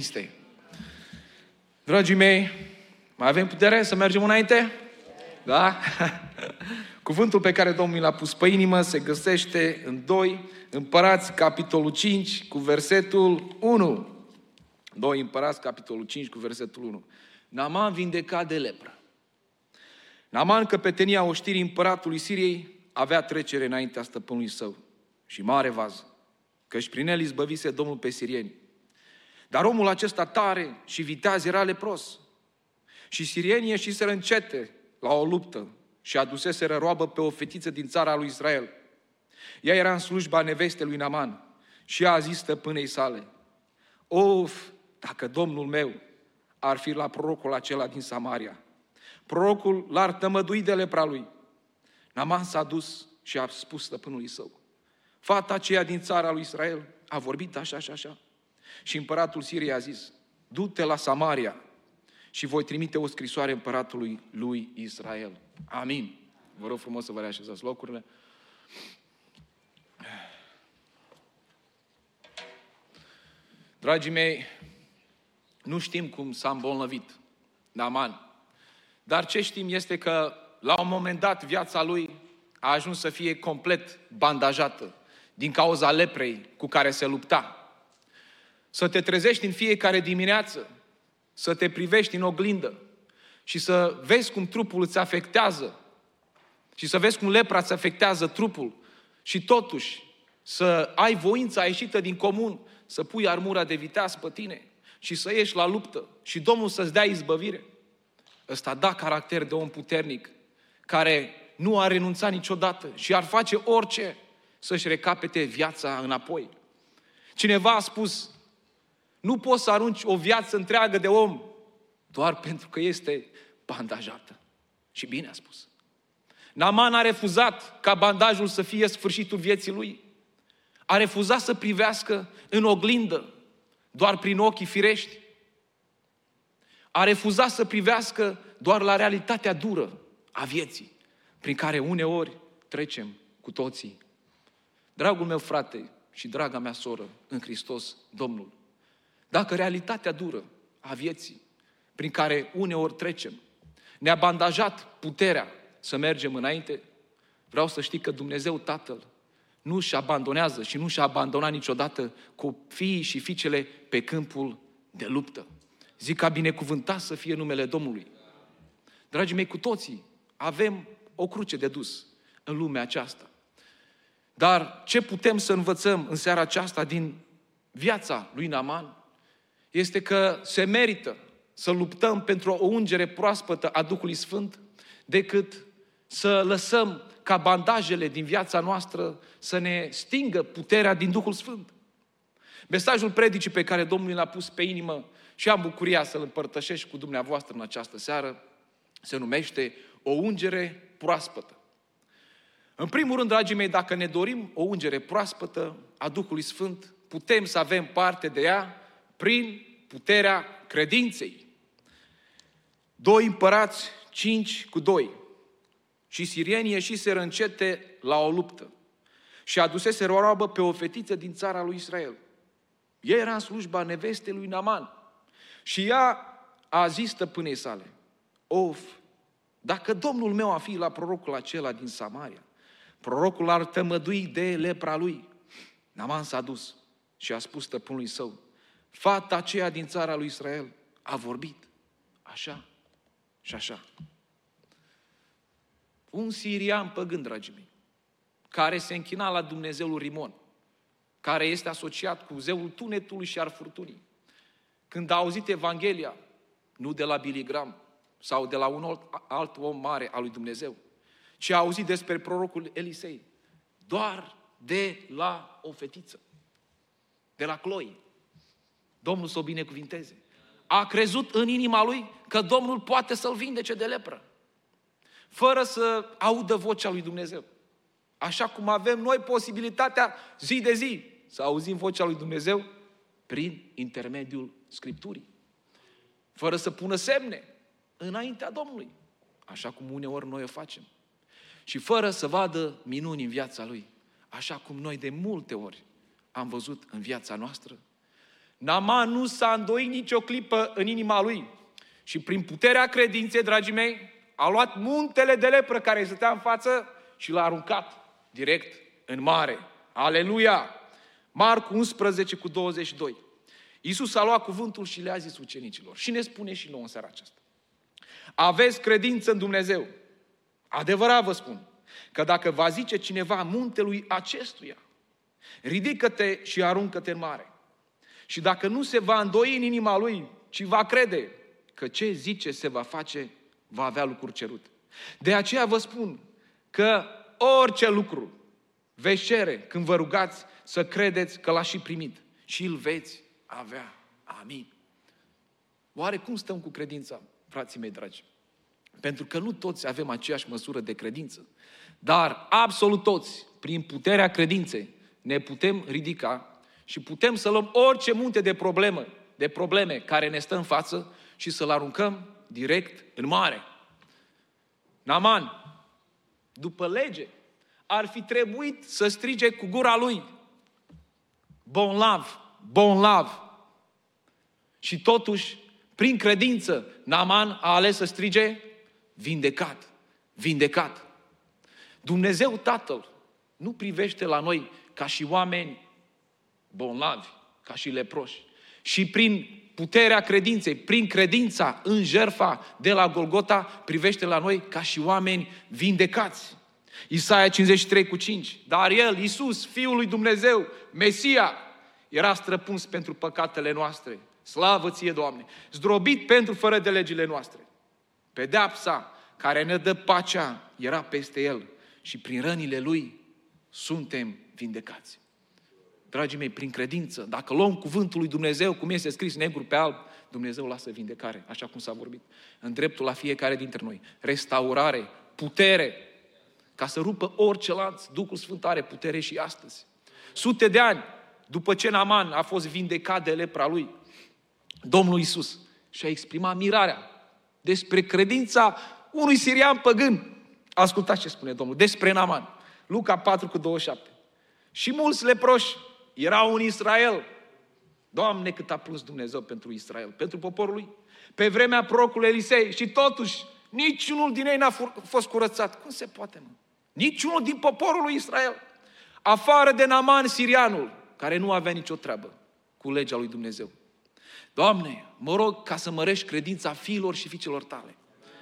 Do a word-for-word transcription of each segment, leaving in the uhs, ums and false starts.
cinste. Dragii mei, mai avem putere să mergem înainte? Da? Cuvântul pe care Domnul l-a pus pe inimă se găsește în doi Împărați, capitolul cinci, cu versetul unu. doi Împărați, capitolul cinci, cu versetul unu. Naaman vindecat de lepră. Naaman, căpetenia oștirii împăratului Siriei, avea trecere înaintea stăpânului său și mare vază, căci prin el izbăvise Domnul pe sirieni. Dar omul acesta tare și viteaz era lepros. Și sirienii ieșiseră încete la o luptă și aduseseră roabă pe o fetiță din țara lui Israel. Ea era în slujba nevestei lui Naaman și ea a zis stăpânei sale: of, dacă Domnul meu ar fi la prorocul acela din Samaria, prorocul l-ar tămădui de lepra lui. Naaman s-a dus și a spus stăpânului său: fata aceea din țara lui Israel a vorbit așa și așa. Și împăratul Siriei a zis: du-te la Samaria și voi trimite o scrisoare împăratului lui Israel. Amin. Vă rog frumos să vă reașezați locurile. Dragii mei, nu știm cum s-a îmbolnăvit Naaman, dar ce știm este că la un moment dat viața lui a ajuns să fie complet bandajată din cauza leprei cu care se lupta. Să te trezești în fiecare dimineață, să te privești în oglindă și să vezi cum trupul îți afectează și să vezi cum lepra îți afectează trupul și totuși să ai voința ieșită din comun, să pui armura de viteaz pe tine și să ieși la luptă și Domnul să-ți dea izbăvire. Ăsta da caracter de om puternic, care nu a renunțat niciodată și ar face orice să-și recapete viața înapoi. Cineva a spus: nu poți să arunci o viață întreagă de om doar pentru că este bandajată. Și bine a spus. Naaman a refuzat ca bandajul să fie sfârșitul vieții lui. A refuzat să privească în oglindă doar prin ochii firești. A refuzat să privească doar la realitatea dură a vieții, prin care uneori trecem cu toții. Dragul meu frate și draga mea soră în Hristos Domnul, dacă realitatea dură a vieții, prin care uneori trecem, ne-a bandajat puterea să mergem înainte, vreau să știi că Dumnezeu Tatăl nu își abandonează și nu și-a abandonat niciodată copiii și fiicele pe câmpul de luptă. Zic ca binecuvântat să fie numele Domnului. Dragii mei, cu toții avem o cruce de dus în lumea aceasta. Dar ce putem să învățăm în seara aceasta din viața lui Naaman este că se merită să luptăm pentru o ungere proaspătă a Duhului Sfânt decât să lăsăm ca bandajele din viața noastră să ne stingă puterea din Duhul Sfânt. Mesajul predicii pe care Domnul l-a pus pe inimă și am bucuria să-l împărtășesc cu dumneavoastră în această seară se numește o ungere proaspătă. În primul rând, dragii mei, dacă ne dorim o ungere proaspătă a Duhului Sfânt, putem să avem parte de ea prin puterea credinței. doi Împărați cinci cu doi. Și sirienii ieșiseră încete la o luptă și aduseseră o roabă pe o fetiță din țara lui Israel. Ea era în slujba nevestei lui Naaman și ea a zis stăpânei sale: of, dacă Domnul meu a fi la prorocul acela din Samaria, prorocul ar tămădui de lepra lui. Naaman s-a dus și a spus stăpânului său: fata aceea din țara lui Israel a vorbit așa și așa. Un sirian păgân, dragii mei, care se închina la Dumnezeul Rimon, care este asociat cu zeul tunetului și al furtunii, când a auzit Evanghelia, nu de la Billy Graham sau de la un alt, alt om mare al lui Dumnezeu, ci a auzit despre prorocul Elisei, doar de la o fetiță, de la Chloe. Domnul să o binecuvinteze. A crezut în inima lui că Domnul poate să-l vindece de lepră, fără să audă vocea lui Dumnezeu. Așa cum avem noi posibilitatea zi de zi să auzim vocea lui Dumnezeu prin intermediul Scripturii, fără să pună semne înaintea Domnului, așa cum uneori noi o facem, și fără să vadă minuni în viața lui, așa cum noi de multe ori am văzut în viața noastră. Naaman nu s-a îndoit nicio clipă în inima lui. Și prin puterea credinței, dragii mei, a luat muntele de lepră care îi stătea în față și l-a aruncat direct în mare. Aleluia! Marcu unsprezece cu douăzeci și doi. Iisus a luat cuvântul și le-a zis ucenicilor. Și ne spune și nouă în seara aceasta. Aveți credință în Dumnezeu. Adevărat vă spun că dacă va zice cineva muntelui acestuia, ridică-te și aruncă-te în mare. Și dacă nu se va îndoi în inima lui, ci va crede că ce zice se va face, va avea lucruri cerute. De aceea vă spun că orice lucru veți cere când vă rugați, să credeți că l-ați și primit și îl veți avea. Amin. Oare cum stăm cu credința, frații mei dragi? Pentru că nu toți avem aceeași măsură de credință, dar absolut toți, prin puterea credinței, ne putem ridica și putem să luăm orice munte de problemă, de probleme care ne stă în față și să-l aruncăm direct în mare. Naaman, după lege, ar fi trebuit să strige cu gura lui: bolnav, bolnav. Și totuși, prin credință, Naaman a ales să strige: vindecat, vindecat. Dumnezeu Tatăl nu privește la noi ca și oameni bolnavi, ca și leproși. Și prin puterea credinței, prin credința în jertfa de la Golgota, privește la noi ca și oameni vindecați. Isaia cincizeci și trei cu cinci. Dar El, Iisus, Fiul lui Dumnezeu, Mesia, era străpuns pentru păcatele noastre. Slavă ție, Doamne! Zdrobit pentru fără de legile noastre. Pedeapsa care ne dă pacea era peste El și prin rănile Lui suntem vindecați. Dragii mei, prin credință, dacă luăm cuvântul lui Dumnezeu, cum este scris negru pe alb, Dumnezeu lasă vindecare, așa cum s-a vorbit, în dreptul la fiecare dintre noi. Restaurare, putere, ca să rupă orice lanț. Duhul Sfânt are putere și astăzi. Sute de ani după ce Naaman a fost vindecat de lepra lui, Domnul Iisus și-a exprimat mirarea despre credința unui sirian păgân. Ascultați ce spune Domnul despre Naaman. Luca patru cu douăzeci și șapte. Și mulți leproși erau în Israel. Doamne, cât a plâns Dumnezeu pentru Israel, pentru poporul lui. Pe vremea prorocului Elisei și totuși niciunul din ei n-a fost curățat. Cum se poate, mă? Niciunul din poporul lui Israel. Afară de Naaman sirianul, care nu avea nicio treabă cu legea lui Dumnezeu. Doamne, mă rog ca să mărești credința fiilor și fiicelor tale.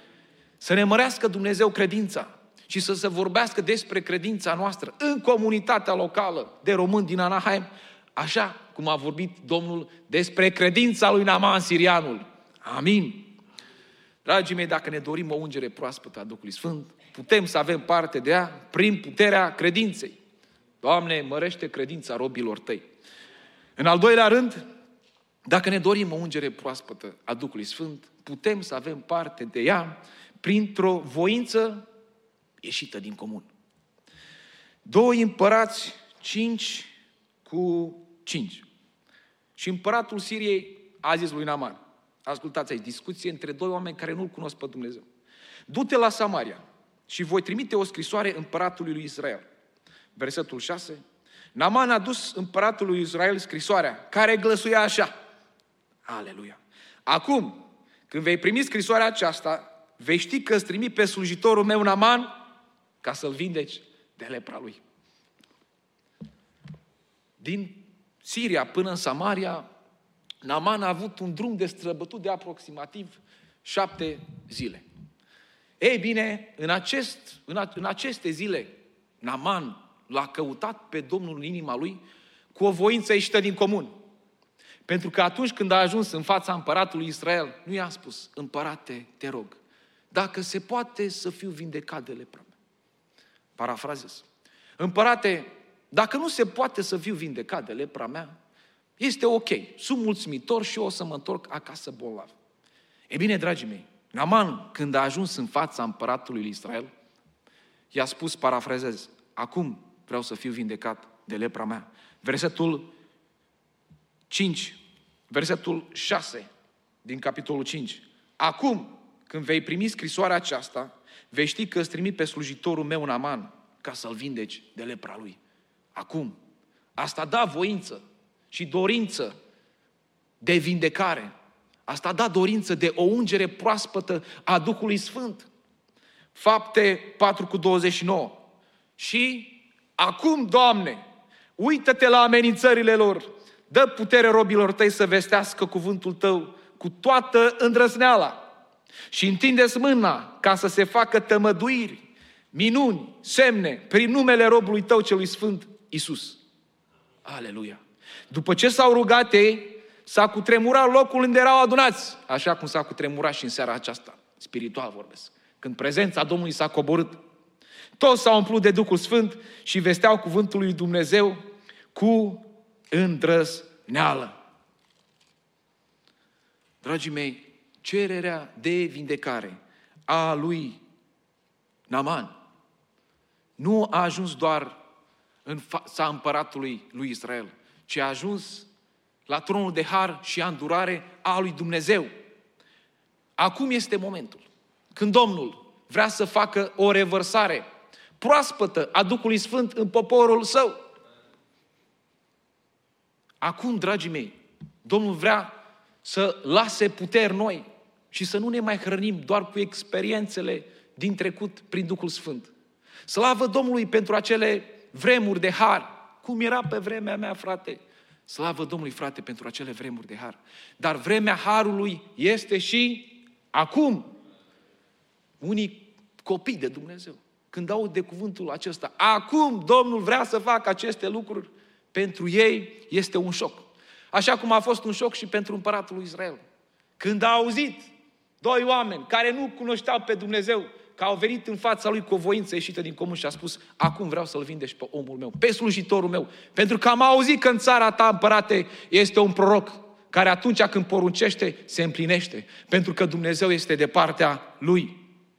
Să ne mărească Dumnezeu credința și să se vorbească despre credința noastră în comunitatea locală de români din Anaheim, așa cum a vorbit Domnul despre credința lui Naaman sirianul. Amin. Dragii mei, dacă ne dorim o ungere proaspătă a Duhului Sfânt, putem să avem parte de ea prin puterea credinței. Doamne, mărește credința robilor tăi. În al doilea rând, dacă ne dorim o ungere proaspătă a Duhului Sfânt, putem să avem parte de ea printr-o voință ieșită din comun. Doi Împărați cinci cu cinci. Și împăratul Siriei a zis lui Naaman, ascultați aici, discuție între doi oameni care nu-L cunosc pe Dumnezeu. Du-te la Samaria și voi trimite o scrisoare împăratului lui Israel. Versetul șase. Naaman a dus împăratului lui Israel scrisoarea, care glăsuia așa. Aleluia! Acum, când vei primi scrisoarea aceasta, vei ști că îți trimit pe slujitorul meu Naaman ca să-l vindeci de lepra lui. Din Siria până în Samaria, Naaman a avut un drum de străbătut de aproximativ șapte zile. Ei bine, în, acest, în, a, în aceste zile, Naaman l-a căutat pe Domnul în inima lui cu o voință ieșită din comun. Pentru că atunci când a ajuns în fața împăratului Israel, nu i-a spus, împărate, te rog, dacă se poate să fiu vindecat de lepra mea. Parafrazez. Împărate, dacă nu se poate să fiu vindecat de lepra mea, este ok, sunt mulțumitor și eu o să mă întorc acasă bolnav. E bine, dragii mei, Naaman, când a ajuns în fața împăratului lui Israel, i-a spus, parafrazez, acum vreau să fiu vindecat de lepra mea. Versetul cinci, versetul șase din capitolul cinci. Acum, când vei primi scrisoarea aceasta, vei ști că îți trimit pe slujitorul meu Naaman ca să-l vindeci de lepra lui. Acum, asta da voință și dorință de vindecare. Asta a dat dorință de o ungere proaspătă a Duhului Sfânt. Fapte patru cu douăzeci și nouă. Și acum, Doamne, uită-te la amenințările lor, dă putere robilor tăi să vestească cuvântul tău cu toată îndrăzneala și întinde-ți mâna ca să se facă tămăduiri, minuni, semne, prin numele robului tău celui sfânt, Iisus. Aleluia! După ce s-au rugat ei, s-a cutremurat locul unde erau adunați, așa cum s-a cutremurat și în seara aceasta, spiritual vorbesc, când prezența Domnului s-a coborât. Toți s-au umplut de Duhul Sfânt și vesteau cuvântul lui Dumnezeu cu îndrăzneală. Dragii mei, cererea de vindecare a lui Naaman nu a ajuns doar în fața împăratului lui Israel, ci a ajuns la tronul de har și a îndurare a lui Dumnezeu. Acum este momentul când Domnul vrea să facă o revărsare proaspătă a Duhului Sfânt în poporul său. Acum, dragii mei, Domnul vrea să lase puteri noi și să nu ne mai hrănim doar cu experiențele din trecut prin Duhul Sfânt. Slavă Domnului pentru acele vremuri de har, cum era pe vremea mea, frate. Slavă Domnului, frate, pentru acele vremuri de har. Dar vremea harului este și acum. Unii copii de Dumnezeu, când aud de cuvântul acesta, acum Domnul vrea să facă aceste lucruri, pentru ei este un șoc. Așa cum a fost un șoc și pentru împăratul lui Israel. Când a auzit doi oameni care nu cunoșteau pe Dumnezeu, că au venit în fața lui cu o voință ieșită din comun și a spus, acum vreau să-l vindești pe omul meu, pe slujitorul meu, pentru că am auzit că în țara ta, împărate, este un proroc care atunci când poruncește, se împlinește, pentru că Dumnezeu este de partea lui.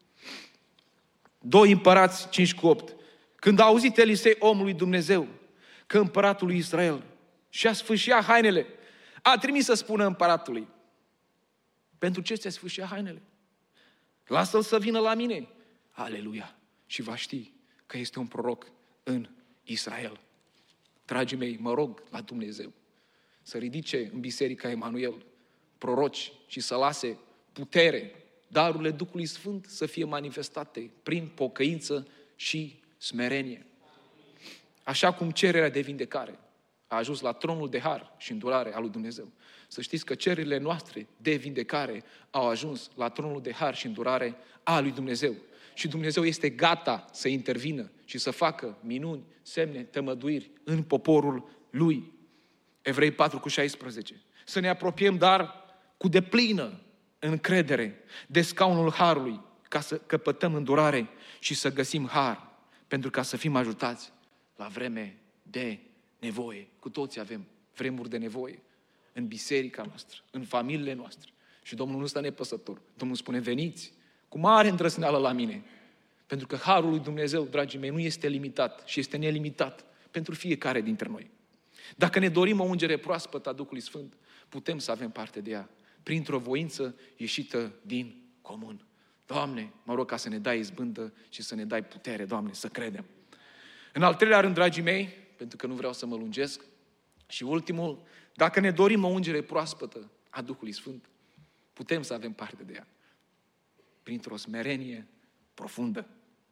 Doi Împărați cinci cu opt. Când a auzit Elisei, omul lui Dumnezeu, că împăratul lui Israel și-a sfâșiat hainele, a trimis să spună împăratului, pentru ce ți-a sfâșiat hainele? Lasă-l să vină la mine. Aleluia! Și va ști că este un proroc în Israel. Dragii mei, mă rog la Dumnezeu să ridice în Biserica Emanuel proroci și să lase putere, darurile Duhului Sfânt să fie manifestate prin pocăință și smerenie. Așa cum cererea de vindecare a ajuns la tronul de har și îndurare al lui Dumnezeu. Să știți că cererile noastre de vindecare au ajuns la tronul de har și îndurare a lui Dumnezeu. Și Dumnezeu este gata să intervină și să facă minuni, semne, tămăduiri în poporul lui. Evrei patru cu șaisprezece. Să ne apropiem, dar cu deplină încredere de scaunul harului, ca să căpătăm îndurare și să găsim har, pentru ca să fim ajutați la vreme de nevoie. Cu toții avem vremuri de nevoie în biserica noastră, în familiile noastre. Și Domnul nu stă nepăsător. Domnul spune, veniți cu mare îndrăzneală la mine. Pentru că harul lui Dumnezeu, dragii mei, nu este limitat și este nelimitat pentru fiecare dintre noi. Dacă ne dorim o ungere proaspătă a Duhului Sfânt, putem să avem parte de ea printr-o voință ieșită din comun. Doamne, mă rog ca să ne dai izbândă și să ne dai putere, Doamne, să credem. În al treilea rând, dragii mei, pentru că nu vreau să mă lungesc, și ultimul, dacă ne dorim o ungere proaspătă a Duhului Sfânt, putem să avem parte de ea printr-o smerenie profundă.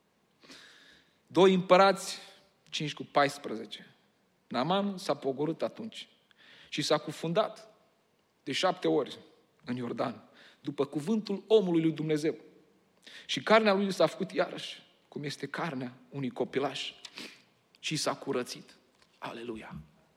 Doi Împărați cinci cu paisprezece. Naaman s-a pogorât atunci și s-a cufundat de șapte ori în Iordan, după cuvântul omului lui Dumnezeu. Și carnea lui s-a făcut iarăși, cum este carnea unui copilaș, și s-a curățit. Aleluia!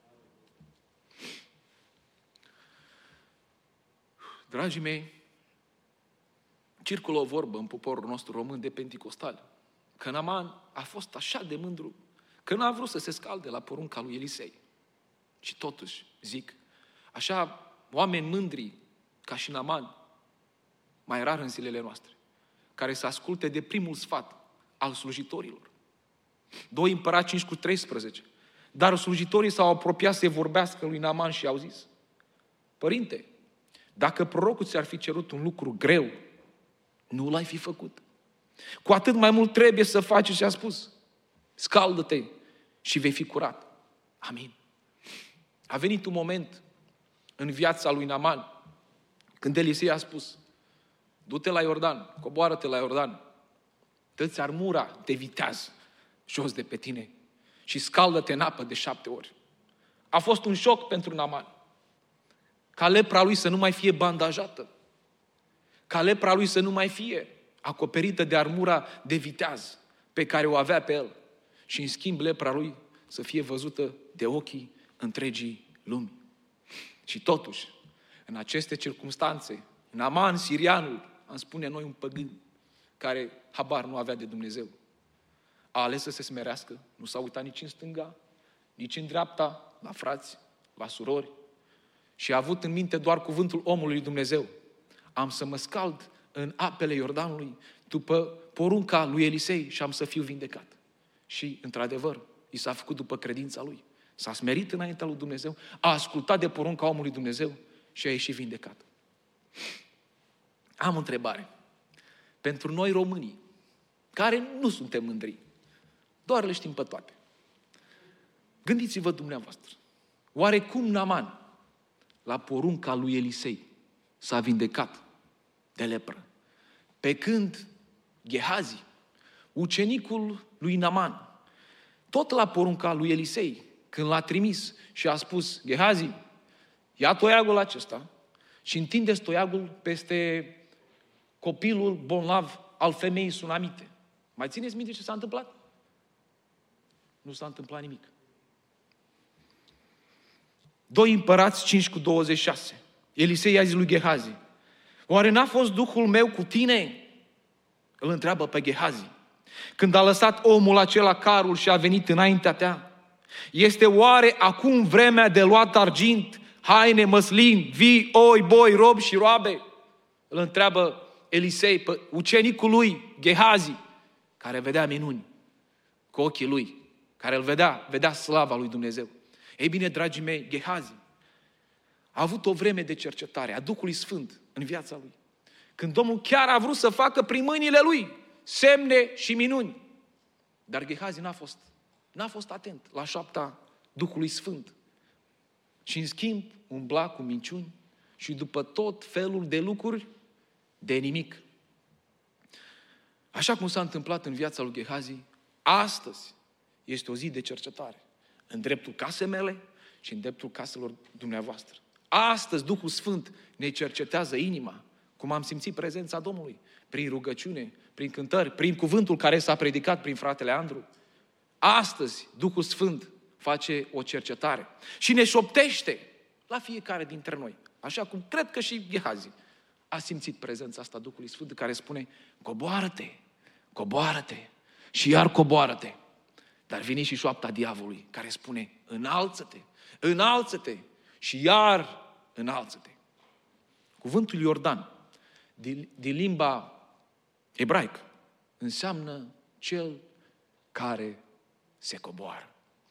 Dragii mei, circulă o vorbă în poporul nostru român de penticostal, că Naaman a fost așa de mândru, că n-a vrut să se scalde la porunca lui Elisei. Și totuși, zic, așa oameni mândri ca și Naaman, mai rar în zilele noastre, care să asculte de primul sfat al slujitorilor. Doi Împărați cinci cu treisprezece. Dar slujitorii s-au apropiat să vorbească lui Naaman și au zis, Părinte, dacă prorocul ți-ar fi cerut un lucru greu, nu l-ai fi făcut. Cu atât mai mult trebuie să faci ce a spus. Scaldă-te și vei fi curat. Amin. A venit un moment în viața lui Naaman. Când Elisei a spus, du-te la Iordan, coboară-te la Iordan, dă-ți armura de viteaz jos de pe tine și scaldă-te în apă de șapte ori. A fost un șoc pentru Naaman. Ca lepra lui să nu mai fie bandajată. Ca lepra lui să nu mai fie acoperită de armura de viteaz pe care o avea pe el. Și în schimb lepra lui să fie văzută de ochii întregii lumi. Și totuși, în aceste circumstanțe, Naaman, sirianul, am spune noi un păgân, care habar nu avea de Dumnezeu, a ales să se smerească, nu s-a uitat nici în stânga, nici în dreapta, la frați, la surori, și a avut în minte doar cuvântul omului Dumnezeu. Am să mă scald în apele Iordanului după porunca lui Elisei și am să fiu vindecat. Și, într-adevăr, i s-a făcut după credința lui. S-a smerit înaintea lui Dumnezeu, a ascultat de porunca omului Dumnezeu și a ieșit vindecat. Am o întrebare. Pentru noi românii, care nu suntem mândri, doar le știm pe toate. Gândiți-vă dumneavoastră. Oare cum Naaman, la porunca lui Elisei, s-a vindecat de lepră? Pe când Gehazi, ucenicul lui Naaman, tot la porunca lui Elisei, când l-a trimis și a spus, Gehazi, ia toiagul acesta și întindeți toiagul peste copilul bolnav al femeii sunamite. Mai țineți minte ce s-a întâmplat? Nu s-a întâmplat nimic. Doi Împărați cinci cu douăzeci și șase. Elisei i-a zis lui Gehazi, oare n-a fost Duhul meu cu tine? Îl întreabă pe Gehazi. Când a lăsat omul acela carul și a venit înaintea ta, este oare acum vremea de luat argint, haine, măslin, vii, oi, boi, robi și roabe? Îl întreabă Elisei pe ucenicul lui, Gehazi, care vedea minuni cu ochii lui, care îl vedea, vedea slava lui Dumnezeu. Ei bine, dragii mei, Gehazi a avut o vreme de cercetare a Duhului Sfânt în viața lui. Când Domnul chiar a vrut să facă prin mâinile lui semne și minuni. Dar Gehazi n-a fost, n-a fost atent la șoapta Duhului Sfânt. Și în schimb umbla cu minciuni și după tot felul de lucruri de nimic. Așa cum s-a întâmplat în viața lui Gehazi, astăzi este o zi de cercetare în dreptul casei mele și în dreptul caselor dumneavoastră. Astăzi Duhul Sfânt ne cercetează inima, cum am simțit prezența Domnului, prin rugăciune, prin cântări, prin cuvântul care s-a predicat prin fratele Andru. Astăzi Duhul Sfânt face o cercetare și ne șoptește la fiecare dintre noi. Așa cum cred că și Gehazi a simțit prezența asta Duhului Sfânt care spune, coboară-te, coboară-te și iar coboară-te. Dar vine și șoapta diavolului care spune, înalță-te, înalță-te și iar înalță-te. Cuvântul Iordan din, din limba ebraică înseamnă cel care se coboară.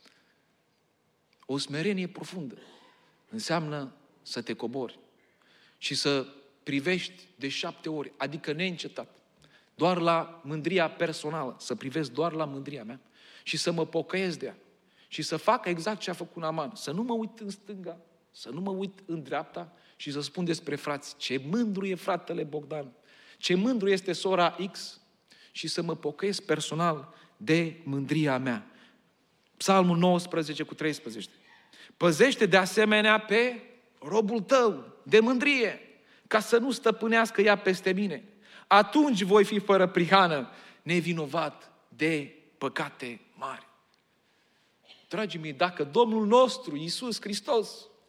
O smerenie profundă înseamnă să te cobori și să privești de șapte ori, adică neîncetat, doar la mândria personală, să privesc doar la mândria mea și să mă pocăiesc de ea și să fac exact ce a făcut Naaman, să nu mă uit în stânga, să nu mă uit în dreapta și să spun despre frați, ce mândru e fratele Bogdan, ce mândru este sora X și să mă pocăiesc personal de mândria mea. Psalmul nouăsprezece cu treisprezece. Păzește de asemenea pe robul tău de mândrie, ca să nu stăpânească ea peste mine. Atunci voi fi fără prihană, nevinovat de păcate mari. Dragii mei, dacă Domnul nostru, Iisus Hristos,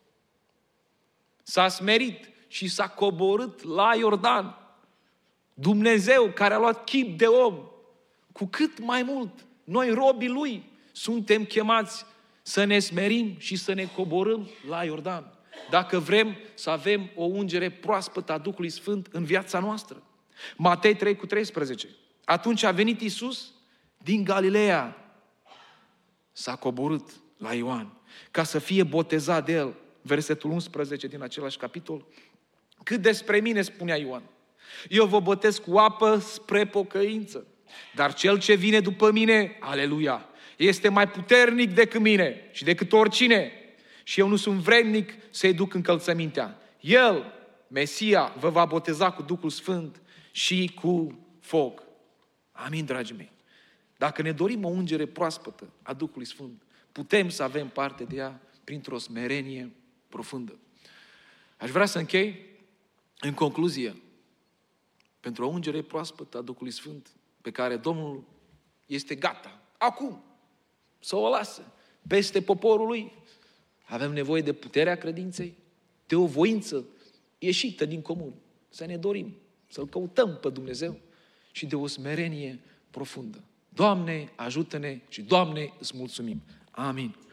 s-a smerit și s-a coborât la Iordan, Dumnezeu care a luat chip de om, cu cât mai mult noi robii Lui suntem chemați să ne smerim și să ne coborâm la Iordan. Dacă vrem să avem o ungere proaspătă a Duhului Sfânt în viața noastră. Matei trei cu treisprezece. Atunci a venit Iisus din Galileea. S-a coborât la Ioan ca să fie botezat de el. Versetul unsprezece din același capitol. Cât despre mine, spunea Ioan, eu vă botez cu apă spre pocăință, dar cel ce vine după mine, aleluia, este mai puternic decât mine și decât oricine. și eu nu sunt vrednic să-i duc încălțămintea. El, Mesia, vă va boteza cu Duhul Sfânt și cu foc. Amin, dragii mei. Dacă ne dorim o ungere proaspătă a Duhului Sfânt, putem să avem parte de ea printr-o smerenie profundă. Aș vrea să închei în concluzie. Pentru o ungere proaspătă a Duhului Sfânt, pe care Domnul este gata, acum, să o lasă peste poporul lui, avem nevoie de puterea credinței, de o voință ieșită din comun, să ne dorim, să-L căutăm pe Dumnezeu și de o smerenie profundă. Doamne, ajută-ne și Doamne, îți mulțumim. Amin.